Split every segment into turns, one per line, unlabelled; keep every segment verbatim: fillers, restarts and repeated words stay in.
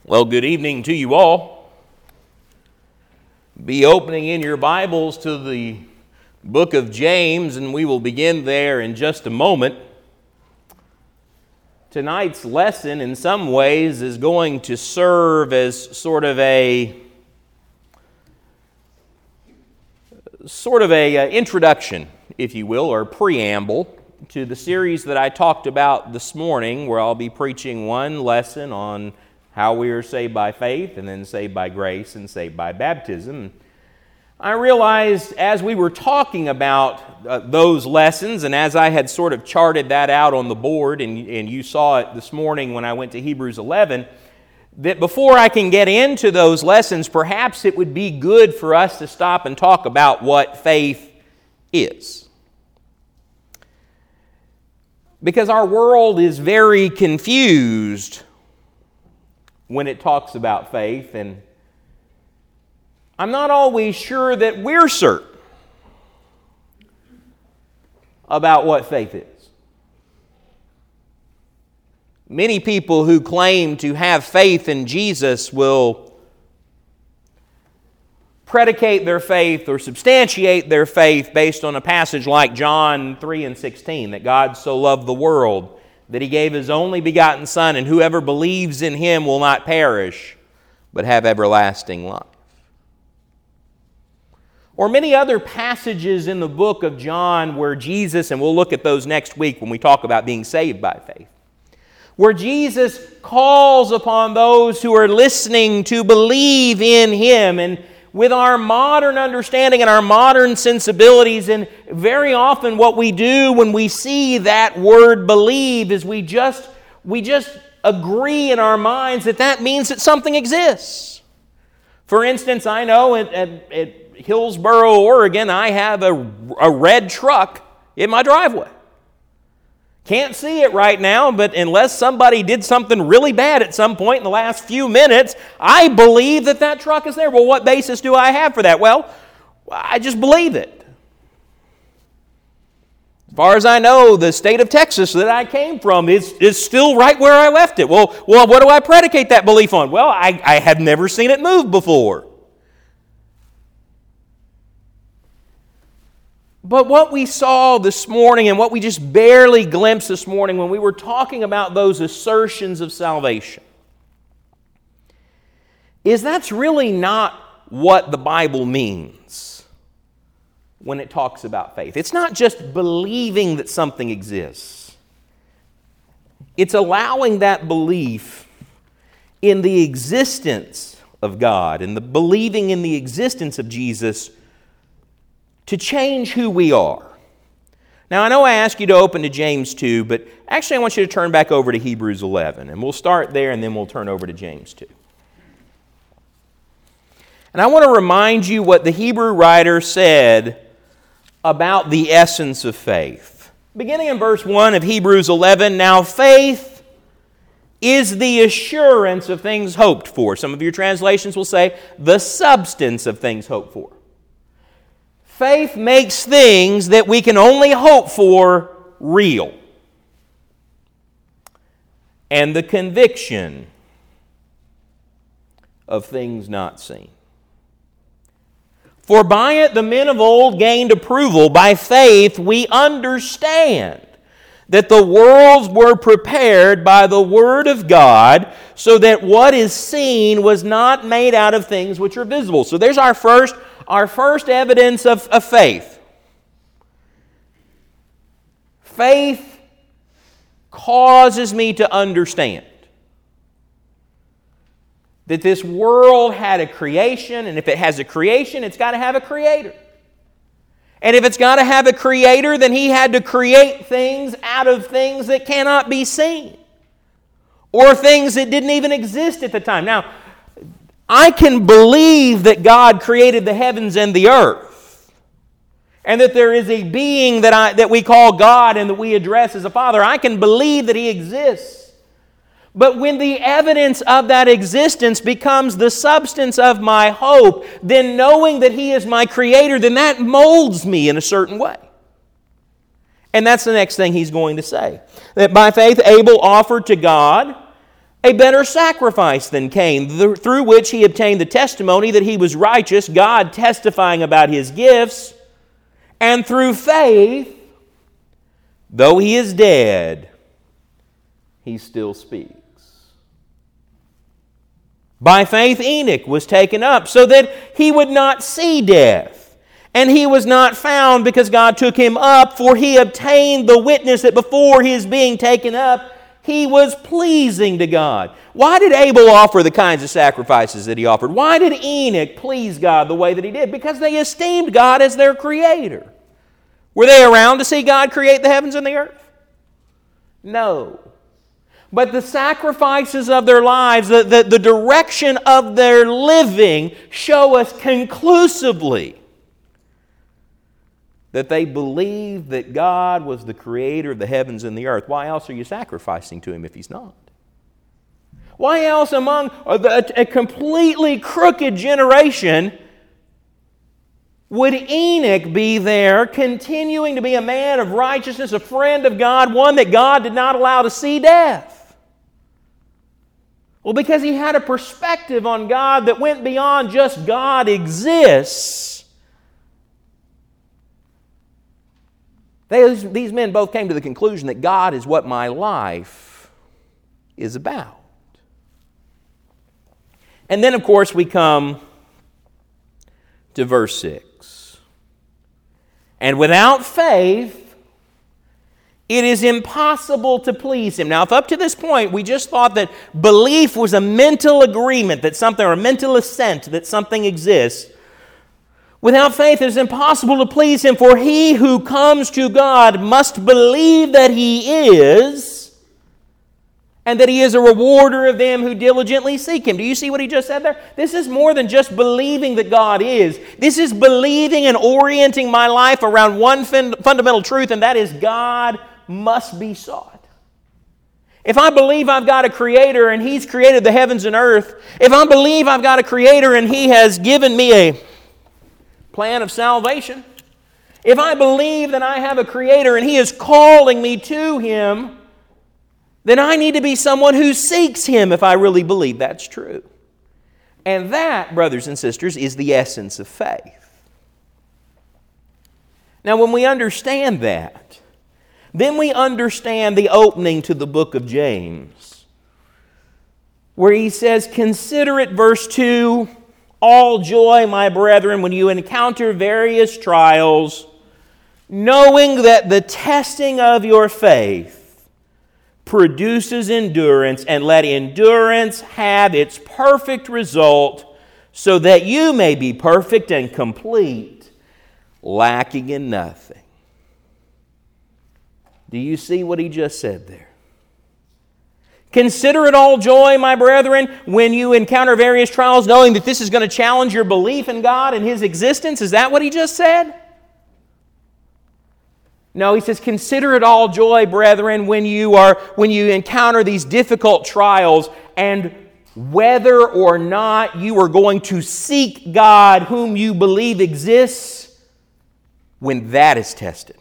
Well, good evening to you all. Be opening in your Bibles to the book of James, and we will begin there in just a moment. Tonight's lesson, in some ways, is going to serve as sort of a sort of a uh, introduction, if you will, or preamble to the series that I talked about this morning, where I'll be preaching one lesson on how we are saved by faith, and then saved by grace, and saved by baptism. I realized as we were talking about uh, those lessons, and as I had sort of charted that out on the board, and, and you saw it this morning when I went to Hebrews eleven, that before I can get into those lessons, perhaps it would be good for us to stop and talk about what faith is. Because our world is very confused when it talks about faith, and I'm not always sure that we're certain about what faith is. Many people who claim to have faith in Jesus will predicate their faith or substantiate their faith based on a passage like John three and sixteen, that God so loved the world that He gave His only begotten Son, and whoever believes in Him will not perish, but have everlasting life. Or many other passages in the book of John where Jesus, and we'll look at those next week when we talk about being saved by faith, where Jesus calls upon those who are listening to believe in Him. And with our modern understanding and our modern sensibilities, and very often what we do when we see that word believe is we just we just agree in our minds that that means that something exists. For instance, I know at, at, at Hillsboro, Oregon, I have a, a red truck in my driveway. Can't see it right now, but unless somebody did something really bad at some point in the last few minutes, I believe that that truck is there. Well, what basis do I have for that? Well, I just believe it. As far as I know, the state of Texas that I came from is, is still right where I left it. Well, well, what do I predicate that belief on? Well, I, I have never seen it move before. But what we saw this morning, and what we just barely glimpsed this morning when we were talking about those assertions of salvation, is that's really not what the Bible means when it talks about faith. It's not just believing that something exists. It's allowing that belief in the existence of God and the believing in the existence of Jesus to change who we are. Now, I know I asked you to open to James two, but actually I want you to turn back over to Hebrews eleven, and we'll start there and then we'll turn over to James two. And I want to remind you what the Hebrew writer said about the essence of faith. Beginning in verse one of Hebrews eleven, now faith is the assurance of things hoped for. Some of your translations will say the substance of things hoped for. Faith makes things that we can only hope for real. And the conviction of things not seen. For by it the men of old gained approval. By faith we understand that the worlds were prepared by the Word of God, so that what is seen was not made out of things which are visible. So there's our first Our first evidence of, of faith. Faith causes me to understand that this world had a creation, and if it has a creation, it's got to have a creator. And if it's got to have a creator, then He had to create things out of things that cannot be seen, or things that didn't even exist at the time. Now, I can believe that God created the heavens and the earth, and that there is a being that I that we call God and that we address as a Father. I can believe that He exists. But when the evidence of that existence becomes the substance of my hope, then knowing that He is my Creator, then that molds me in a certain way. And that's the next thing he's going to say. That by faith Abel offered to God a better sacrifice than Cain, through which he obtained the testimony that he was righteous, God testifying about his gifts, and through faith, though he is dead, he still speaks. By faith Enoch was taken up so that he would not see death. And he was not found because God took him up, for he obtained the witness that before his being taken up, he was pleasing to God. Why did Abel offer the kinds of sacrifices that he offered? Why did Enoch please God the way that he did? Because they esteemed God as their creator. Were they around to see God create the heavens and the earth? No. But the sacrifices of their lives, the, the, the direction of their living, show us conclusively that they believed that God was the creator of the heavens and the earth. Why else are you sacrificing to Him if He's not? Why else among a, a completely crooked generation would Enoch be there, continuing to be a man of righteousness, a friend of God, one that God did not allow to see death? Well, because he had a perspective on God that went beyond just God exists. They, these men both came to the conclusion that God is what my life is about. And then, of course, we come to verse six. And without faith, it is impossible to please Him. Now, if up to this point we just thought that belief was a mental agreement that something, or a mental assent that something exists, without faith it is impossible to please Him, for he who comes to God must believe that He is, and that He is a rewarder of them who diligently seek Him. Do you see what he just said there? This is more than just believing that God is. This is believing and orienting my life around one fun- fundamental truth, and that is God must be sought. If I believe I've got a Creator and He's created the heavens and earth, if I believe I've got a Creator and He has given me a plan of salvation, if I believe that I have a Creator and He is calling me to Him, then I need to be someone who seeks Him if I really believe that's true. And that, brothers and sisters, is the essence of faith. Now, when we understand that, then we understand the opening to the book of James, where he says, "Consider it," verse two, "all joy, my brethren, when you encounter various trials, knowing that the testing of your faith produces endurance, and let endurance have its perfect result, so that you may be perfect and complete, lacking in nothing." Do you see what he just said there? Consider it all joy, my brethren, when you encounter various trials, knowing that this is going to challenge your belief in God and His existence. Is that what he just said? No, he says, consider it all joy, brethren, when you are when you encounter these difficult trials, and whether or not you are going to seek God whom you believe exists, when that is tested.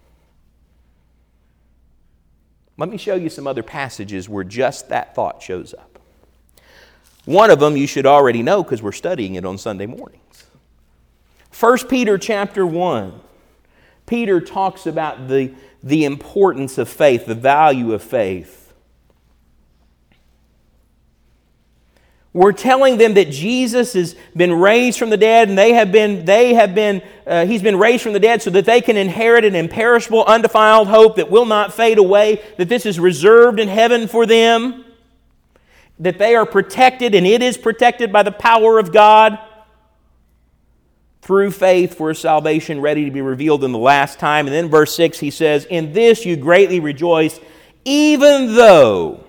Let me show you some other passages where just that thought shows up. One of them you should already know because we're studying it on Sunday mornings. First Peter chapter one. Peter talks about the, the importance of faith, the value of faith. We're telling them that Jesus has been raised from the dead, and they have been, they have been, uh, He's been raised from the dead so that they can inherit an imperishable, undefiled hope that will not fade away, that this is reserved in heaven for them, that they are protected, and it is protected by the power of God through faith for salvation ready to be revealed in the last time. And then verse six, he says, "In this you greatly rejoice, even though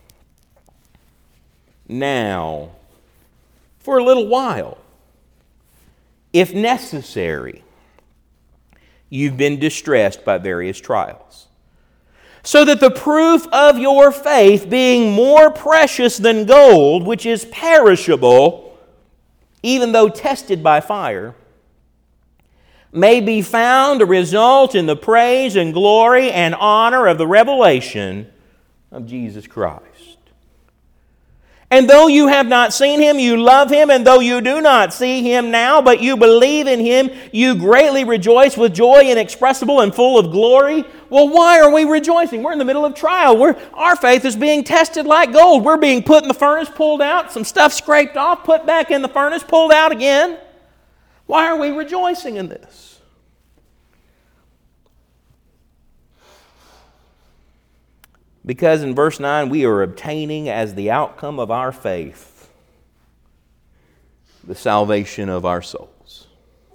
now, for a little while, if necessary, you've been distressed by various trials, so that the proof of your faith, being more precious than gold, which is perishable, even though tested by fire, may be found to result in the praise and glory and honor of the revelation of Jesus Christ." And though you have not seen him, you love him. And though you do not see him now, but you believe in him, you greatly rejoice with joy inexpressible and full of glory. Well, why are we rejoicing? We're in the middle of trial. We're, our faith is being tested like gold. We're being put in the furnace, pulled out, some stuff scraped off, put back in the furnace, pulled out again. Why are we rejoicing in this? Because in verse nine, we are obtaining as the outcome of our faith the salvation of our souls.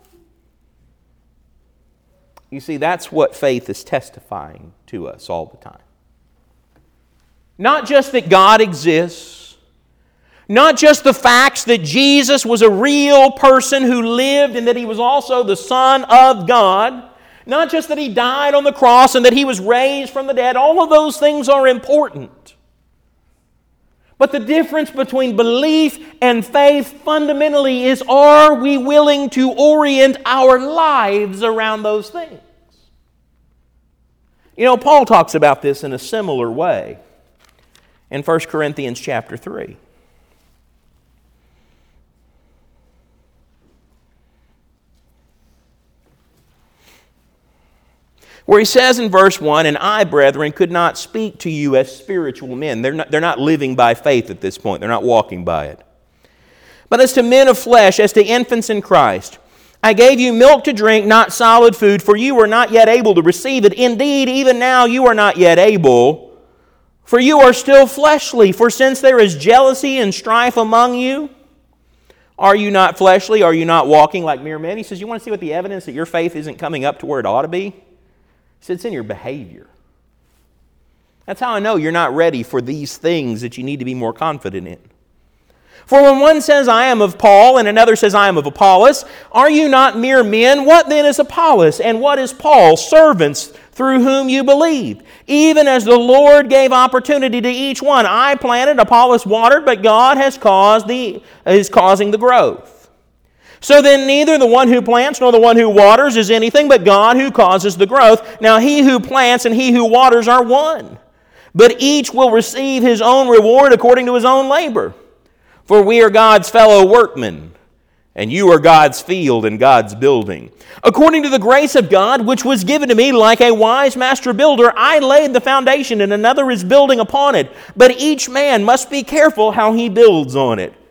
You see, that's what faith is testifying to us all the time. Not just that God exists, not just the facts that Jesus was a real person who lived and that he was also the Son of God, not just that he died on the cross and that he was raised from the dead. All of those things are important. But the difference between belief and faith fundamentally is, are we willing to orient our lives around those things? You know, Paul talks about this in a similar way in First Corinthians chapter three. Where he says in verse one, "And I, brethren, could not speak to you as spiritual men." They're not, they're not living by faith at this point. They're not walking by it. "But as to men of flesh, as to infants in Christ, I gave you milk to drink, not solid food, for you were not yet able to receive it. Indeed, even now you are not yet able, for you are still fleshly. For since there is jealousy and strife among you, are you not fleshly? Are you not walking like mere men?" He says, you want to see what the evidence that your faith isn't coming up to where it ought to be? He said, it's in your behavior. That's how I know you're not ready for these things that you need to be more confident in. "For when one says, I am of Paul, and another says, I am of Apollos, are you not mere men? What then is Apollos, and what is Paul? Servants through whom you believed, even as the Lord gave opportunity to each one. I planted, Apollos watered, but God has caused the is causing the growth. So then neither the one who plants nor the one who waters is anything, but God who causes the growth. Now he who plants and he who waters are one, but each will receive his own reward according to his own labor. For we are God's fellow workmen, and you are God's field and God's building. According to the grace of God, which was given to me like a wise master builder, I laid the foundation, and another is building upon it. But each man must be careful how he builds on it.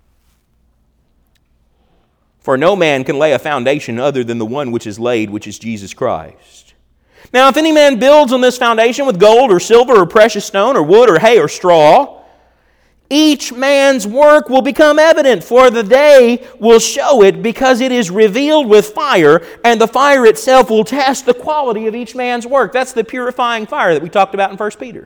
For no man can lay a foundation other than the one which is laid, which is Jesus Christ. Now if any man builds on this foundation with gold or silver or precious stone or wood or hay or straw, each man's work will become evident, for the day will show it, because it is revealed with fire, and the fire itself will test the quality of each man's work." That's the purifying fire that we talked about in First Peter.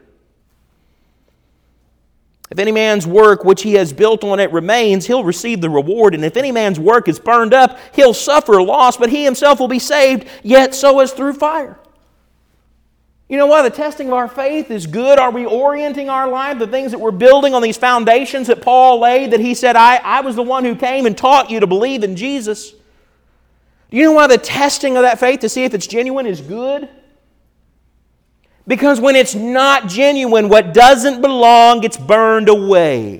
"If any man's work which he has built on it remains, he'll receive the reward. And if any man's work is burned up, he'll suffer loss, but he himself will be saved, yet so as through fire." You know why the testing of our faith is good? Are we orienting our life, the things that we're building on these foundations that Paul laid, that he said, I, I was the one who came and taught you to believe in Jesus? Do you know why the testing of that faith to see if it's genuine is good? Because when it's not genuine, what doesn't belong gets burned away.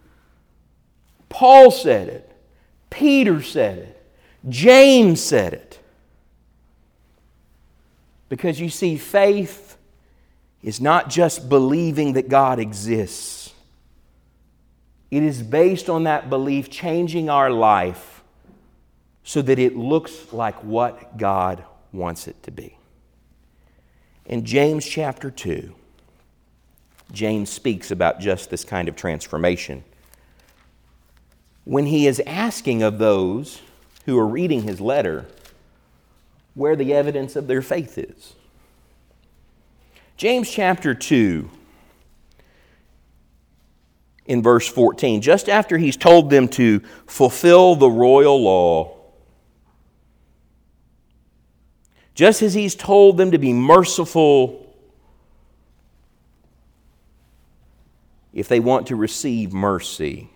Paul said it. Peter said it. James said it. Because you see, faith is not just believing that God exists. It is based on that belief changing our life so that it looks like what God wants it to be. In James chapter two, James speaks about just this kind of transformation. When he is asking of those who are reading his letter where the evidence of their faith is. James chapter two, in verse fourteen, just after he's told them to fulfill the royal law, just as he's told them to be merciful if they want to receive mercy,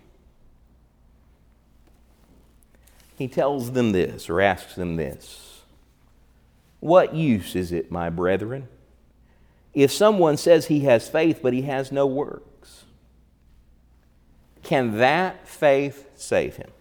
he tells them this, or asks them this: "What use is it, my brethren, if someone says he has faith but he has no works? can that faith save him?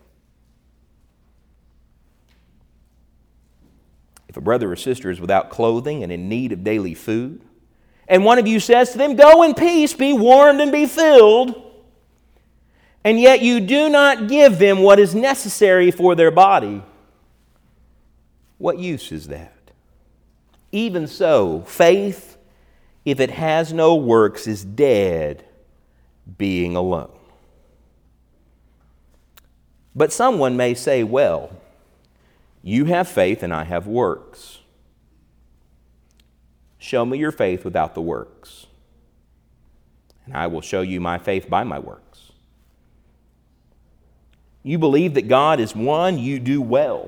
If a brother or sister is without clothing and in need of daily food, and one of you says to them, "Go in peace, be warmed and be filled," and yet you do not give them what is necessary for their body, what use is that? Even so, faith, if it has no works, is dead, being alone. But someone may say, "Well, you have faith and I have works. Show me your faith without the works, and I will show you my faith by my works." You believe that God is one, you do well.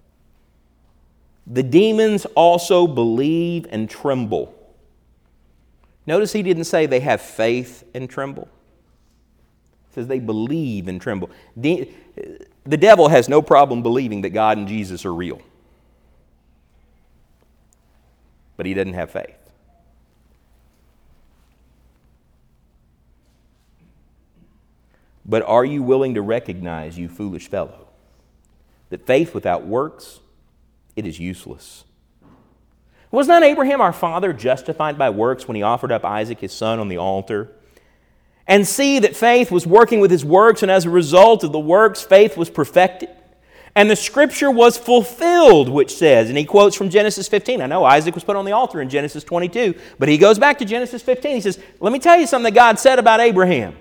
The demons also believe and tremble. Notice he didn't say they have faith and tremble. He says they believe and tremble. The, the devil has no problem believing that God and Jesus are real. But he doesn't have faith. But are you willing to recognize, you foolish fellow, that faith without works, it is useless? Was not Abraham our father justified by works when he offered up Isaac his son on the altar? And see that faith was working with his works, and as a result of the works, faith was perfected. And the scripture was fulfilled, which says, and he quotes from Genesis fifteen. I know Isaac was put on the altar in Genesis twenty-two, but he goes back to Genesis fifteen. He says, let me tell you something that God said about Abraham.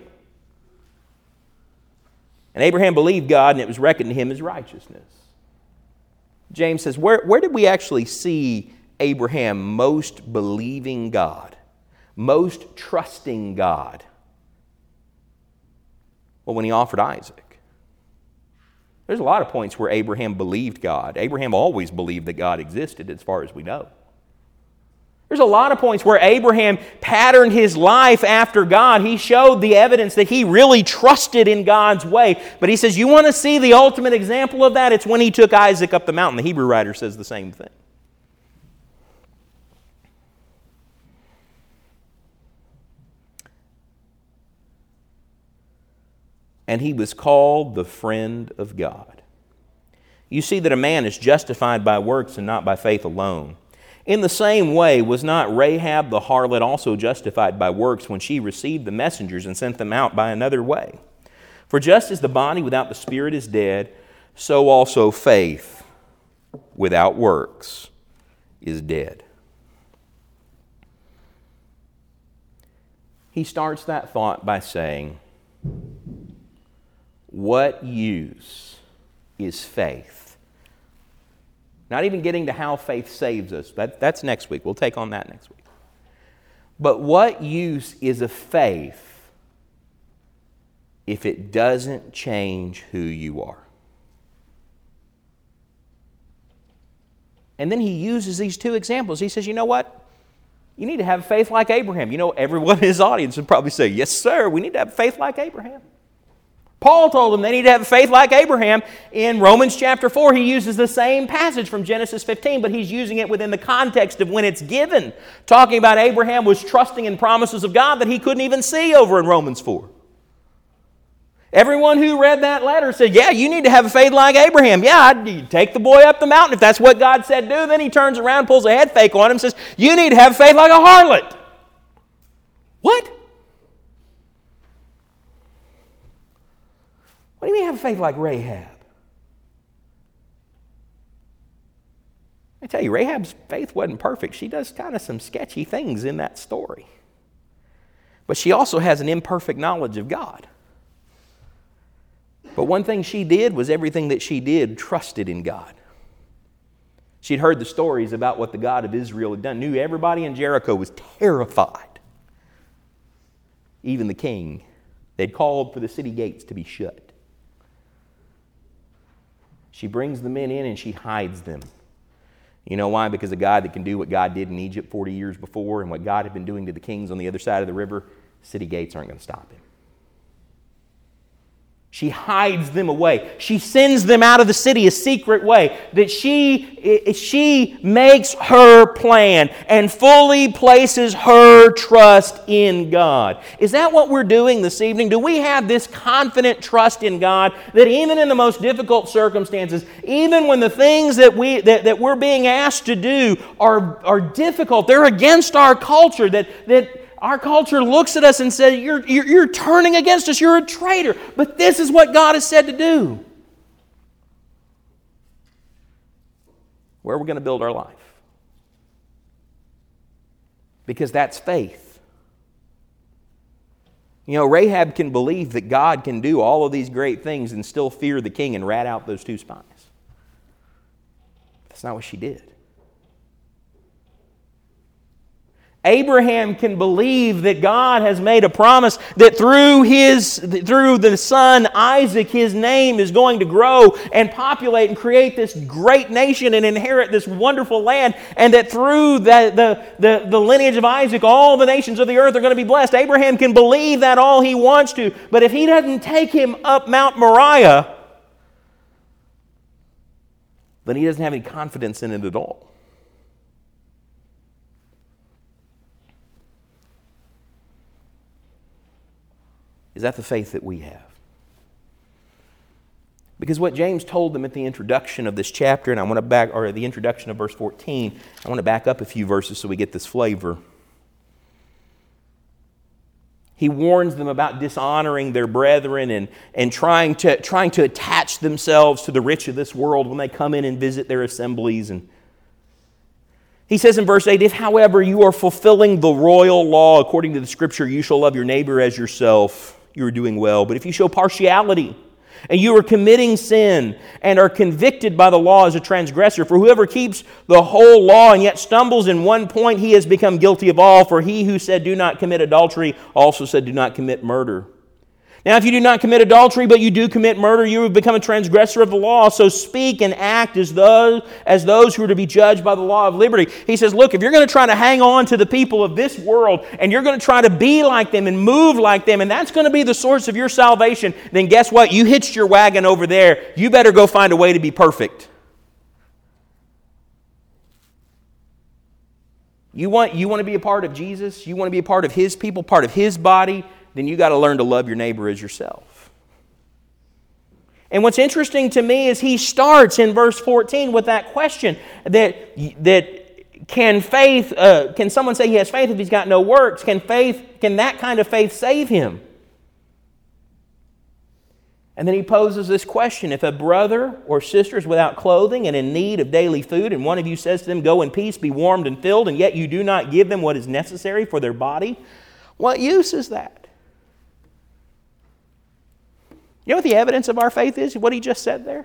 And Abraham believed God, and it was reckoned to him as righteousness. James says, where, where did we actually see Abraham most believing God, most trusting God? Well, when he offered Isaac. There's a lot of points where Abraham believed God. Abraham always believed that God existed, as far as we know. There's a lot of points where Abraham patterned his life after God. He showed the evidence that he really trusted in God's way. But he says, you want to see the ultimate example of that? It's when he took Isaac up the mountain. The Hebrew writer says the same thing. And he was called the friend of God. You see that a man is justified by works and not by faith alone. In the same way, was not Rahab the harlot also justified by works when she received the messengers and sent them out by another way? For just as the body without the spirit is dead, so also faith without works is dead. He starts that thought by saying, what use is faith? Not even getting to how faith saves us. That, that's next week. We'll take on that next week. But what use is a faith if it doesn't change who you are? And then he uses these two examples. He says, you know what? You need to have faith like Abraham. You know, everyone in his audience would probably say, yes, sir, we need to have faith like Abraham. Paul told them they need to have faith like Abraham. In Romans chapter four, he uses the same passage from Genesis fifteen, but he's using it within the context of when it's given. Talking about Abraham was trusting in promises of God that he couldn't even see over in Romans four. Everyone who read that letter said, yeah, you need to have a faith like Abraham. Yeah, you take the boy up the mountain. If that's what God said do, then he turns around, pulls a head fake on him and says, you need to have faith like a harlot. What? What do you mean have faith like Rahab? I tell you, Rahab's faith wasn't perfect. She does kind of some sketchy things in that story. But she also has an imperfect knowledge of God. But one thing she did was everything that she did trusted in God. She'd heard the stories about what the God of Israel had done. Knew everybody in Jericho was terrified. Even the king. They'd called for the city gates to be shut. She brings the men in and she hides them. You know why? Because a God that can do what God did in Egypt forty years before and what God had been doing to the kings on the other side of the river, city gates aren't going to stop him. She hides them away. She sends them out of the city a secret way. That she, she makes her plan and fully places her trust in God. Is that what we're doing this evening? Do we have this confident trust in God that even in the most difficult circumstances, even when the things that, we, that, that we're being asked to do are, are difficult, they're against our culture, that, that our culture looks at us and says, you're, you're, you're turning against us, you're a traitor. But this is what God has said to do. Where are we going to build our life? Because that's faith. You know, Rahab can believe that God can do all of these great things and still fear the king and rat out those two spies. That's not what she did. Abraham can believe that God has made a promise that through his, through the son Isaac, his name is going to grow and populate and create this great nation and inherit this wonderful land, and that through the, the, the, the lineage of Isaac, all the nations of the earth are going to be blessed. Abraham can believe that all he wants to, but if he doesn't take him up Mount Moriah, then he doesn't have any confidence in it at all. Is that the faith that we have? Because what James told them at the introduction of this chapter, and I want to back, or the introduction of verse fourteen, I want to back up a few verses so we get this flavor. He warns them about dishonoring their brethren and, and trying to, trying to attach themselves to the rich of this world when they come in and visit their assemblies. And he says in verse eight, if, however, you are fulfilling the royal law according to the Scripture, you shall love your neighbor as yourself, you are doing well. But if you show partiality and you are committing sin and are convicted by the law as a transgressor, for whoever keeps the whole law and yet stumbles in one point, he has become guilty of all. For he who said, do not commit adultery, also said, do not commit murder. Now, if you do not commit adultery, but you do commit murder, you have become a transgressor of the law. So speak and act as those, as those who are to be judged by the law of liberty. He says, look, if you're going to try to hang on to the people of this world, and you're going to try to be like them and move like them, and that's going to be the source of your salvation, then guess what? You hitched your wagon over there. You better go find a way to be perfect. You want, you want to be a part of Jesus? You want to be a part of His people, part of His body? Then you got to learn to love your neighbor as yourself. And what's interesting to me is he starts in verse fourteen with that question that, that can faith, uh, can someone say he has faith if he's got no works? Can faith, can that kind of faith save him? And then he poses this question: if a brother or sister is without clothing and in need of daily food, and one of you says to them, go in peace, be warmed and filled, and yet you do not give them what is necessary for their body, what use is that? You know what the evidence of our faith is? What he just said there?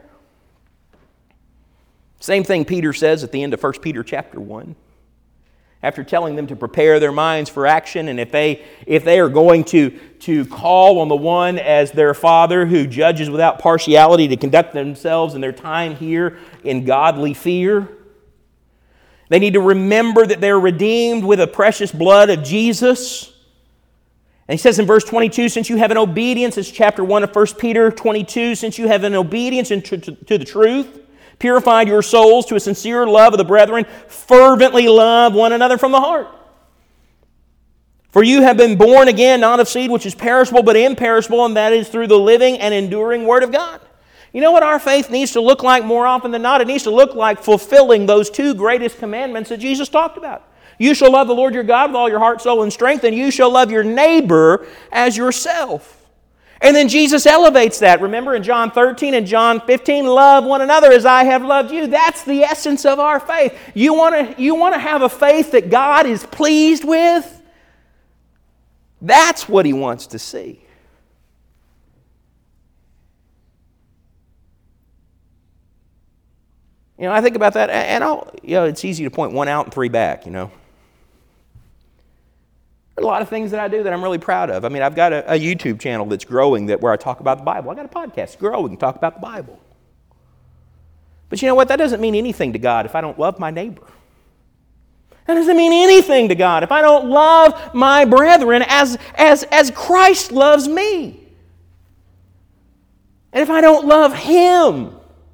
Same thing Peter says at the end of First Peter chapter one. After telling them to prepare their minds for action, and if they, if they are going to, to call on the one as their Father who judges without partiality to conduct themselves in their time here in godly fear, they need to remember that they're redeemed with the precious blood of Jesus. And he says in verse twenty-two, since you have an obedience, it's chapter one of First Peter twenty-two, since you have an obedience to, to, to the truth, purified your souls to a sincere love of the brethren, fervently love one another from the heart. For you have been born again, not of seed which is perishable, but imperishable, and that is through the living and enduring Word of God. You know what our faith needs to look like more often than not? It needs to look like fulfilling those two greatest commandments that Jesus talked about. You shall love the Lord your God with all your heart, soul, and strength, and you shall love your neighbor as yourself. And then Jesus elevates that. Remember in John thirteen and John fifteen, love one another as I have loved you. That's the essence of our faith. You want to, you want to have a faith that God is pleased with? That's what He wants to see. You know, I think about that, and I'll, you know, it's easy to point one out and three back, you know. There are a lot of things that I do that I'm really proud of. I mean, I've got a, a YouTube channel that's growing that where I talk about the Bible. I've got a podcast growing and talk about the Bible. But you know what? That doesn't mean anything to God if I don't love my neighbor. That doesn't mean anything to God if I don't love my brethren as, as, as Christ loves me. And if I don't love Him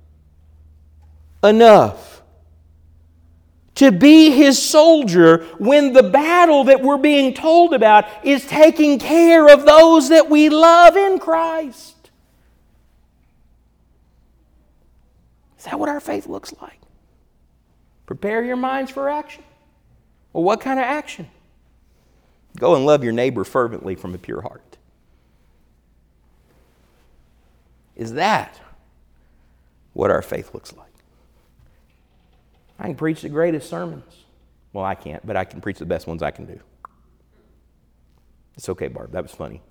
enough to be His soldier when the battle that we're being told about is taking care of those that we love in Christ. Is that what our faith looks like? Prepare your minds for action. Well, what kind of action? Go and love your neighbor fervently from a pure heart. Is that what our faith looks like? I can preach the greatest sermons. Well, I can't, but I can preach the best ones I can do. It's okay, Barb. That was funny.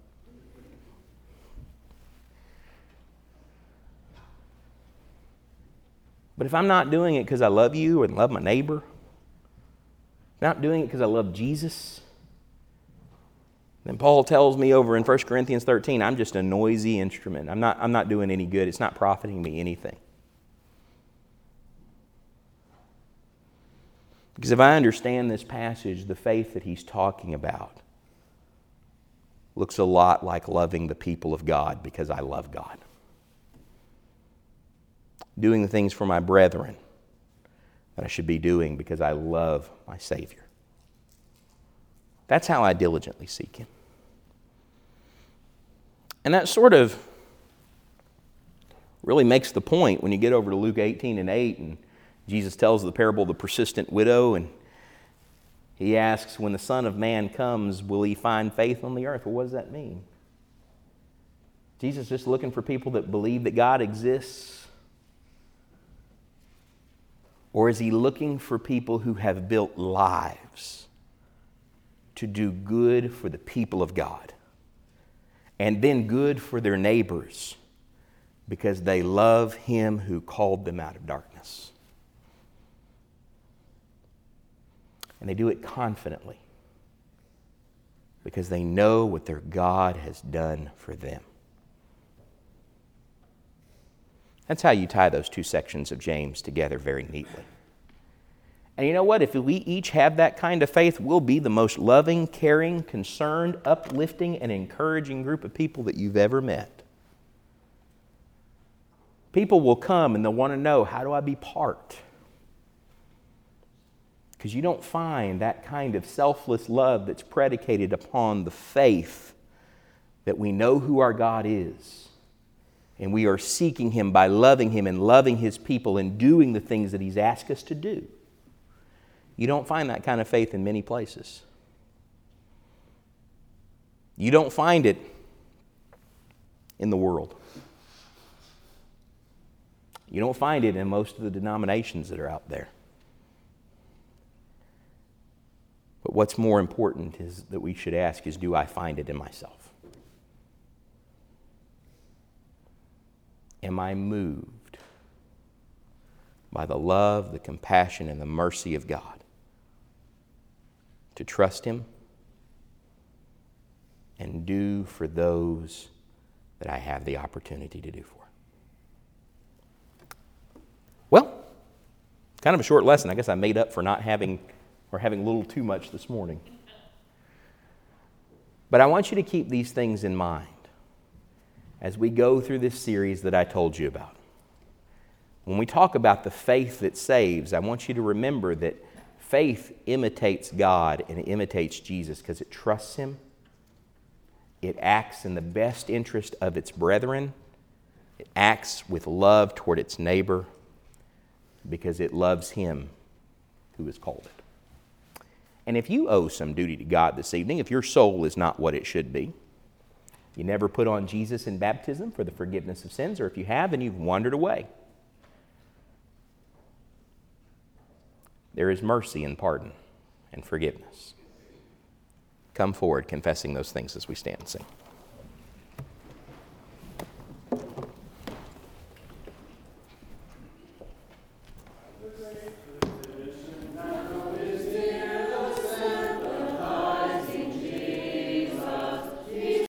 But if I'm not doing it because I love you and love my neighbor, not doing it because I love Jesus, then Paul tells me over in First Corinthians thirteen, I'm just a noisy instrument. I'm not, I'm not doing any good. It's not profiting me anything. Because if I understand this passage, the faith that he's talking about looks a lot like loving the people of God because I love God. Doing the things for my brethren that I should be doing because I love my Savior. That's how I diligently seek Him. And that sort of really makes the point when you get over to Luke eighteen and eight and Jesus tells the parable of the persistent widow, and He asks, when the Son of Man comes, will He find faith on the earth? Well, what does that mean? Jesus just looking for people that believe that God exists? Or is He looking for people who have built lives to do good for the people of God, and then good for their neighbors because they love Him who called them out of darkness? And they do it confidently because they know what their God has done for them. That's how you tie those two sections of James together very neatly. And you know what? If we each have that kind of faith, we'll be the most loving, caring, concerned, uplifting, and encouraging group of people that you've ever met. People will come and they'll want to know, how do I be part? Because you don't find that kind of selfless love that's predicated upon the faith that we know who our God is, and we are seeking Him by loving Him and loving His people and doing the things that He's asked us to do. You don't find that kind of faith in many places. You don't find it in the world. You don't find it in most of the denominations that are out there. But what's more important is that we should ask is, do I find it in myself? Am I moved by the love, the compassion, and the mercy of God to trust Him and do for those that I have the opportunity to do for? Well, kind of a short lesson. I guess I made up for not having or having a little too much this morning. But I want you to keep these things in mind as we go through this series that I told you about. When we talk about the faith that saves, I want you to remember that faith imitates God and it imitates Jesus because it trusts Him. It acts in the best interest of its brethren. It acts with love toward its neighbor because it loves Him who has called it. And if you owe some duty to God this evening, if your soul is not what it should be, you never put on Jesus in baptism for the forgiveness of sins, or if you have and you've wandered away, there is mercy and pardon and forgiveness. Come forward confessing those things as we stand and sing.